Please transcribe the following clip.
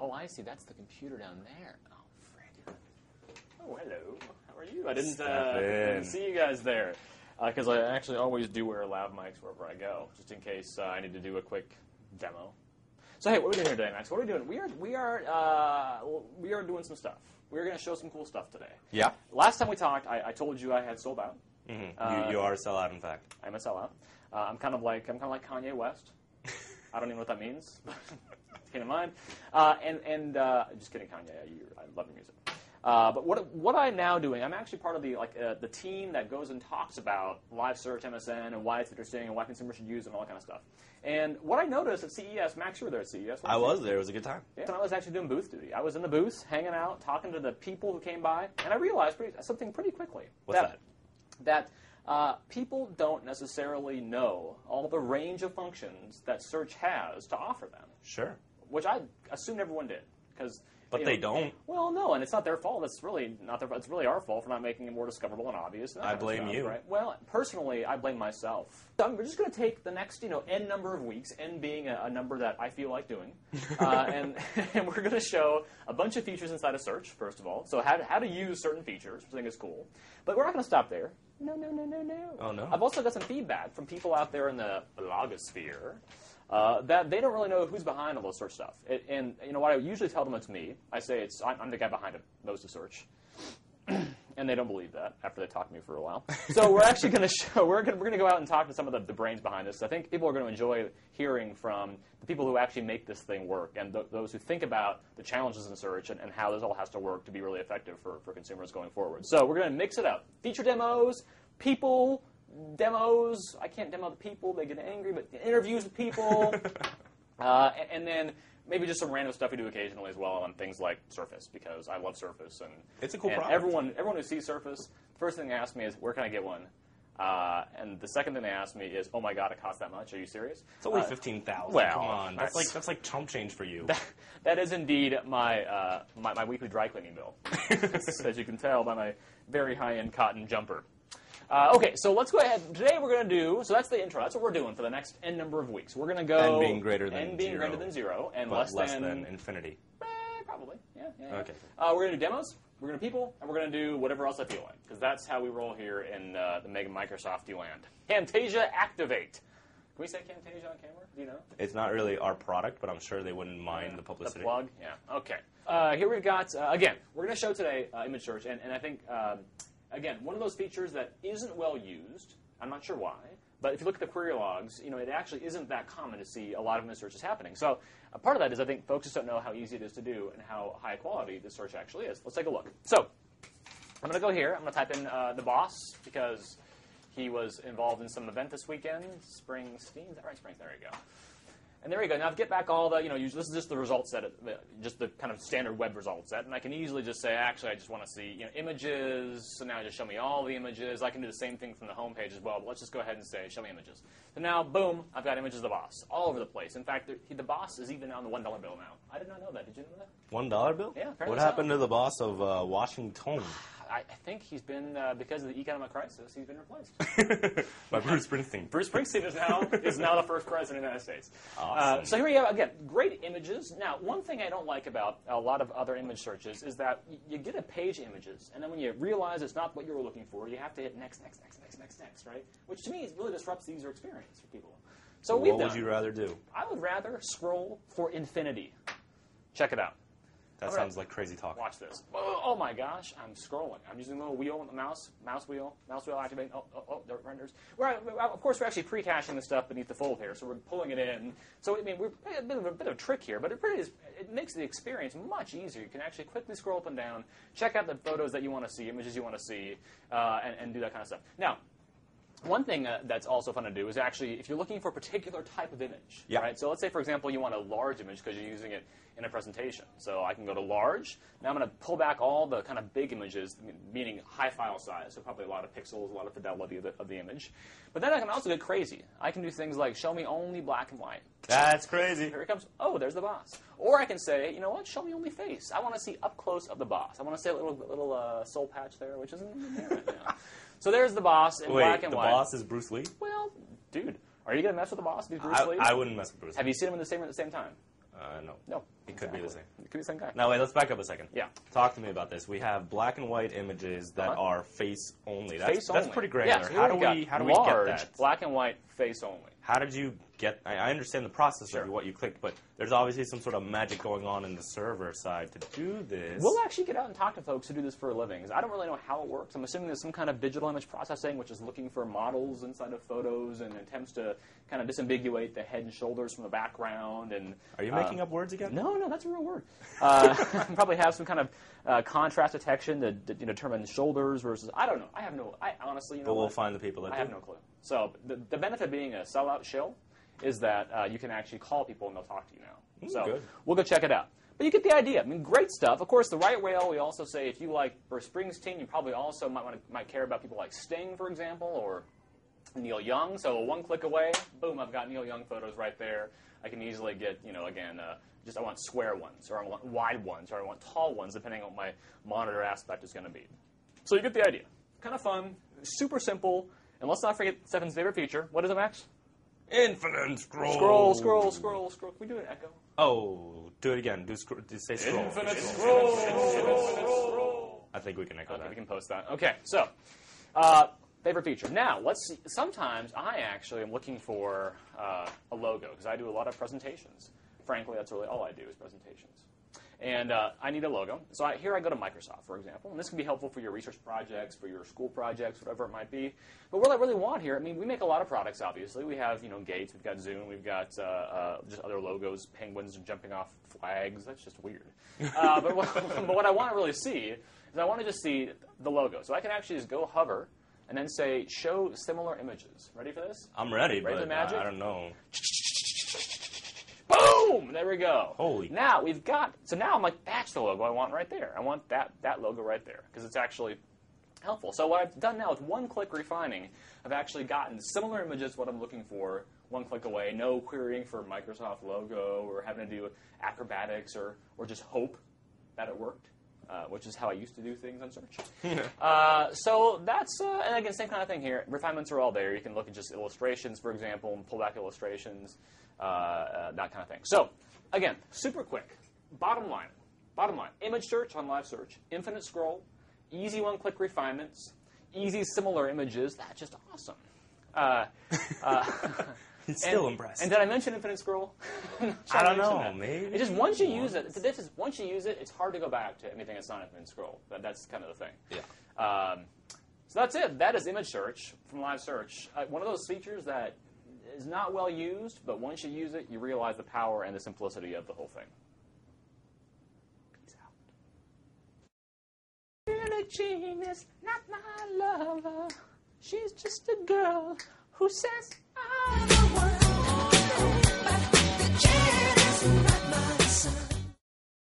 Oh, I see. That's the computer down there. Oh, frick. Oh, hello. How are you? I didn't see you guys there. Because I actually always do wear lav mics wherever I go, just in case I need to do a quick demo. So hey, what are we doing here today, Max? What are we doing? We are doing some stuff. We're going to show some cool stuff today. Yeah. Last time we talked, I told you I had sold out. Mm-hmm. You are a sellout, in fact. I'm a sellout. I'm kind of like Kanye West. I don't even know what that means. Keep in mind. Just kidding, Kanye. I love your music. But what I'm now doing, I'm actually part of the team that goes and talks about live search MSN and why it's interesting and why consumers should use it and all that kind of stuff. And what I noticed at CES, Max, you were there at CES. I was there. It was a good time. Yeah, and I was actually doing booth duty. I was in the booth, hanging out, talking to the people who came by, and I realized something pretty quickly. What's that? That people don't necessarily know all the range of functions that search has to offer them. Sure. Which I assumed everyone did, because. But they don't. Well, no, and it's not their fault. It's really not their fault. It's really our fault for not making it more discoverable and obvious. And I blame you. Right? Well, personally, I blame myself. So we're just going to take the next, n number of weeks, n being a number that I feel like doing, and we're going to show a bunch of features inside of search. First of all, so how to use certain features, which I think is cool. But we're not going to stop there. No. Oh no. I've also got some feedback from people out there in the blogosphere. That they don't really know who's behind all this search stuff. And what I usually tell them it's me. I say I'm the guy behind it, most of search. And they don't believe that after they talk to me for a while. So we're actually going to show, we're going to go out and talk to some of the brains behind this. I think people are going to enjoy hearing from the people who actually make this thing work and those who think about the challenges in search and how this all has to work to be really effective for consumers going forward. So we're going to mix it up. Feature demos, people, demos. I can't demo the people. They get angry, but interviews with people. And then maybe just some random stuff we do occasionally as well on things like Surface, because I love Surface. And it's a cool product. Everyone who sees Surface, the first thing they ask me is, where can I get one? And the second thing they ask me is, oh my God, it costs that much? Are you serious? It's only $15,000. Well, come on, that's like chump change for you. That is indeed my weekly dry cleaning bill, as you can tell by my very high-end cotton jumper. Okay, so let's go ahead. Today we're going to do, so that's the intro. That's what we're doing for the next n number of weeks. We're going to go... N being greater than zero. And less than infinity. Probably, yeah. Okay. We're going to do demos, we're going to people, and we're going to do whatever else I feel like, because that's how we roll here in the Mega Microsofty land. Camtasia Activate. Can we say Camtasia on camera? Do you know? It's not really our product, but I'm sure they wouldn't mind the publicity. The plug? Yeah. Okay. Here we've got, again, we're going to show today image search, and I think... Again, one of those features that isn't well used, I'm not sure why, but if you look at the query logs, it actually isn't that common to see a lot of image searches happening. So part of that is I think folks just don't know how easy it is to do and how high quality this search actually is. Let's take a look. So I'm going to go here. I'm going to type in the boss because he was involved in some event this weekend. Springsteen, is that right? There you go. And there you go. Now, to get back all the, this is just the result set, just the kind of standard web result set. And I can easily just say, actually, I just want to see, images. So now just show me all the images. I can do the same thing from the home page as well. But let's just go ahead and say, show me images. So now, boom, I've got images of the boss all over the place. In fact, the boss is even on the $1 bill now. I did not know that. Did you know that? $1 bill? Yeah. What happened to the boss of Washington? I think he's been, because of the economic crisis, he's been replaced. By Bruce Springsteen. Bruce Springsteen is now the first president of the United States. Awesome. So here we have, again, great images. Now, one thing I don't like about a lot of other image searches is that you get a page of images, and then when you realize it's not what you were looking for, you have to hit next, right? Which to me really disrupts the user experience for people. So what would you rather do? I would rather scroll for infinity. Check it out. That sounds like crazy talk. Watch this. Oh my gosh, I'm scrolling. I'm using the little wheel on the mouse wheel activate. Oh, there it renders. Of course, we're actually pre-caching the stuff beneath the fold here, so we're pulling it in. So, we're a bit of a trick here, but it makes the experience much easier. You can actually quickly scroll up and down, check out the photos that you want to see, images you want to see, and do that kind of stuff. Now, one thing that's also fun to do is actually, if you're looking for a particular type of image, right? So let's say, for example, you want a large image because you're using it in a presentation. So I can go to large. Now I'm going to pull back all the kind of big images, meaning high file size, so probably a lot of pixels, a lot of fidelity of the image. But then I can also get crazy. I can do things like show me only black and white. That's crazy. Here it comes. Oh, there's the boss. Or I can say, you know what? Show me only face. I want to see up close of the boss. I want to see a little soul patch there, which isn't there right now. So there's the boss in black and white. The boss is Bruce Lee? Well, dude, are you going to mess with the boss? Bruce Lee? I wouldn't mess with Bruce Lee. Have you seen him at the same time? No. No. It could be the same. It could be the same guy. Now, wait, let's back up a second. Yeah. Talk to me about this. We have black and white images that are face only. Face That's only. pretty granular. Yes, how do we large, get that? black and white, face only. How did you get... I understand the process Sure. of what you clicked, but there's obviously some sort of magic going on in the server side to do this. We'll actually get out and talk to folks who do this for a living, because I don't really know how it works. I'm assuming there's some kind of digital image processing, which is looking for models inside of photos and attempts to kind of disambiguate the head and shoulders from the background. And Are you making up words again? No, that's a real word. Probably have some kind of contrast detection to determine shoulders versus... I don't know. I honestly, But we'll find the people that do. I have no clue. So the benefit of being a sellout shill is that you can actually call people and they'll talk to you now. So good. we'll go check it out. But you get the idea. I mean, great stuff. Of course, the right whale, we also say if you like Bruce Springsteen, you probably also might care about people like Sting, for example, or Neil Young. So one click away, boom, I've got Neil Young photos right there. I can easily get, again, just I want square ones, or I want wide ones, or I want tall ones, depending on what my monitor aspect is going to be. So you get the idea. Kind of fun, super simple, and let's not forget Stefan's favorite feature. What is it, Max? Infinite scroll. Scroll. Can we do an echo? Oh, do it again. Do say scroll. Infinite scroll. I think we can echo Okay, that. we can post that. Okay, so favorite feature. Now, let's see. Sometimes I actually am looking for a logo because I do a lot of presentations. Frankly, that's really all I do is presentations. And I need a logo. So here I go to Microsoft, for example. And this can be helpful for your research projects, for your school projects, whatever it might be. But what I really want here, I mean, we make a lot of products, obviously. We have, Gates, we've got Zoom, we've got just other logos, penguins jumping off flags. That's just weird. But what I want to really see is I want to just see the logo. So I can actually just go hover and then say, show similar images. Ready for this? I'm ready, Ready but the magic? I don't know. Boom! There we go. Holy. Now we've got, so now I'm like, that's the logo I want right there. I want that logo right there because it's actually helpful. So what I've done now with one-click refining, I've actually gotten similar images, what I'm looking for, one click away. No querying for Microsoft logo or having to do acrobatics or just hope that it worked, which is how I used to do things on search. So that's, and again, same kind of thing here. Refinements are all there. You can look at just illustrations, for example, and pull back illustrations. That kind of thing. So, again, super quick. Bottom line, image search on live search, infinite scroll, easy one-click refinements, easy similar images. That's just awesome. He's still impressed. And did I mention infinite scroll? I don't know. Maybe. It's just once you use it. Once you use it, it's hard to go back to anything that's not infinite scroll. That's kind of the thing. Yeah. So that's it. That is image search from live search. One of those features that is not well used, but once you use it, you realize the power and the simplicity of the whole thing. Peace out. Billie Jean is not my lover. She's just a girl who says